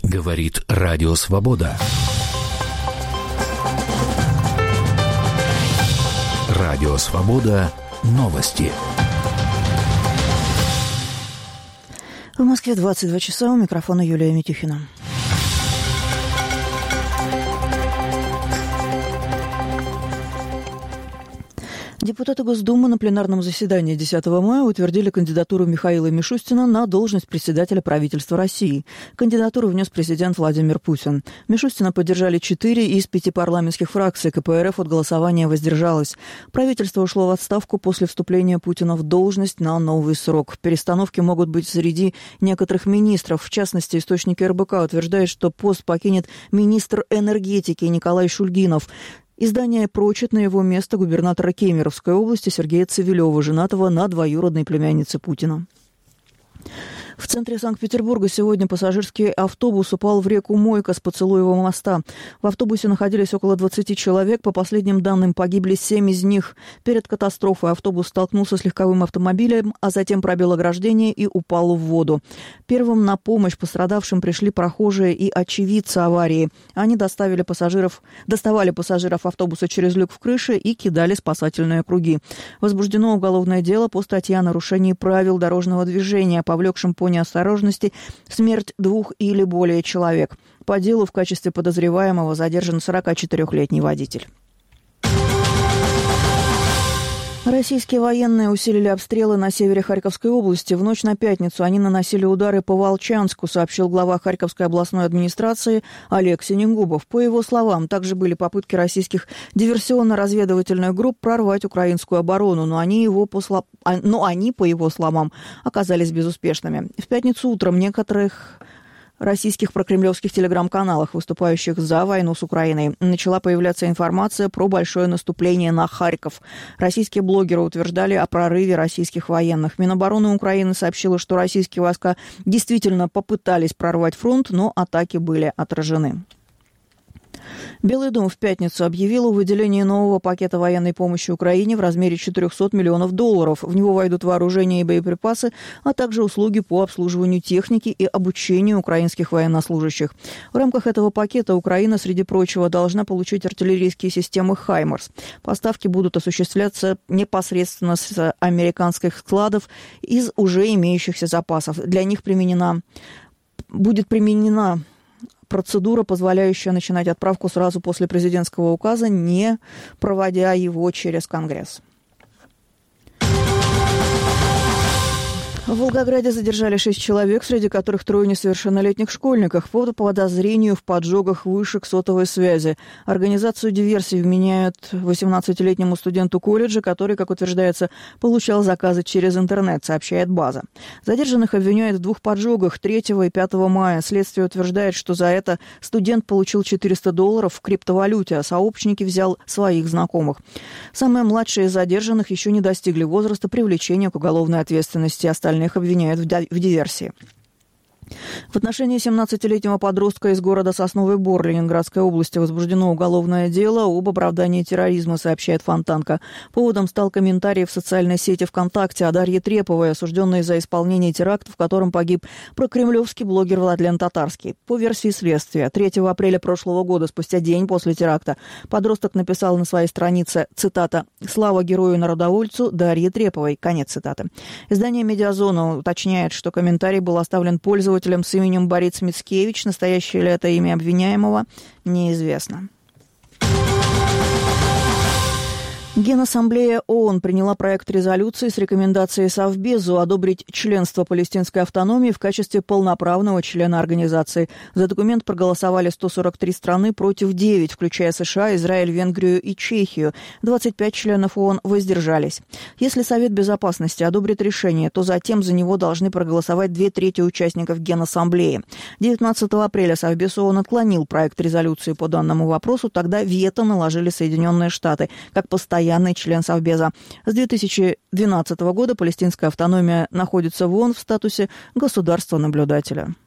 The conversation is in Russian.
Говорит Радио Свобода. Радио Свобода. Новости. В Москве 22 часа. У микрофона Юлия Митюхина. Депутаты Госдумы на пленарном заседании 10 мая утвердили кандидатуру Михаила Мишустина на должность председателя правительства России. Кандидатуру внес президент Владимир Путин. Мишустина поддержали 4 из 5 парламентских фракций. КПРФ от голосования воздержалось. Правительство ушло в отставку после вступления Путина в должность на новый срок. Перестановки могут быть среди некоторых министров. В частности, источники РБК утверждают, что пост покинет министр энергетики Николай Шульгинов. Издание прочит на его место губернатора Кемеровской области Сергея Цивилева, женатого на двоюродной племяннице Путина. В центре Санкт-Петербурга сегодня пассажирский автобус упал в реку Мойка с Поцелуевого моста. В автобусе находились около 20 человек. По последним данным, погибли 7 из них. Перед катастрофой автобус столкнулся с легковым автомобилем, а затем пробил ограждение и упал в воду. Первым на помощь пострадавшим пришли прохожие и очевидцы аварии. Они доставали пассажиров автобуса через люк в крыше и кидали спасательные круги. Возбуждено уголовное дело по статье о нарушении правил дорожного движения, повлекшем по неосторожности смерть 2 или более человек. По делу в качестве подозреваемого задержан 44-летний водитель. Российские военные усилили обстрелы на севере Харьковской области. В ночь на пятницу они наносили удары по Волчанску, сообщил глава Харьковской областной администрации Олег Синегубов. По его словам, также были попытки российских диверсионно-разведывательных групп прорвать украинскую оборону, но они, по его словам, оказались безуспешными. В пятницу утром некоторых российских прокремлевских телеграм-каналах, выступающих за войну с Украиной, начала появляться информация про большое наступление на Харьков. Российские блогеры утверждали о прорыве российских военных. Минобороны Украины сообщила, что российские войска действительно попытались прорвать фронт, но атаки были отражены. Белый дом в пятницу объявил о выделении нового пакета военной помощи Украине в размере $400 миллионов. В него войдут вооружения и боеприпасы, а также услуги по обслуживанию техники и обучению украинских военнослужащих. В рамках этого пакета Украина, среди прочего, должна получить артиллерийские системы «Хаймарс». Поставки будут осуществляться непосредственно с американских складов из уже имеющихся запасов. Для них будет применена процедура, позволяющая начинать отправку сразу после президентского указа, не проводя его через Конгресс. В Волгограде задержали 6 человек, среди которых 3 несовершеннолетних школьников по подозрению в поджогах вышек сотовой связи. Организацию диверсий вменяют 18-летнему студенту колледжа, который, как утверждается, получал заказы через интернет, сообщает «База». Задержанных обвиняют в 2 поджогах 3 и 5 мая. Следствие утверждает, что за это студент получил $400 в криптовалюте, а сообщники взял своих знакомых. Самые младшие из задержанных еще не достигли возраста привлечения к уголовной ответственности. Остальных обвиняют в диверсии. В отношении 17-летнего подростка из города Сосновый Бор Ленинградской области возбуждено уголовное дело об оправдании терроризма, сообщает Фонтанка. Поводом стал комментарий в социальной сети ВКонтакте о Дарье Треповой, осужденной за исполнение теракта, в котором погиб прокремлевский блогер Владлен Татарский. По версии следствия, 3 апреля прошлого года, спустя день после теракта, подросток написал на своей странице, цитата, «Слава герою-народовольцу Дарье Треповой», конец цитаты. Издание «Медиазона» уточняет, что комментарий был оставлен пользователем с именем Борис Мицкевич. Настоящее ли это имя обвиняемого, неизвестно. Генассамблея ООН приняла проект резолюции с рекомендацией Совбезу одобрить членство палестинской автономии в качестве полноправного члена организации. За документ проголосовали 143 страны против 9, включая США, Израиль, Венгрию и Чехию. 25 членов ООН воздержались. Если Совет Безопасности одобрит решение, то затем за него должны проголосовать 2/3 участников Генассамблеи. 19 апреля Совбез ООН отклонил проект резолюции по данному вопросу. Тогда вето наложили Соединенные Штаты, как постоянный член Совбеза. С 2012 года палестинская автономия находится в ООН в статусе государства-наблюдателя.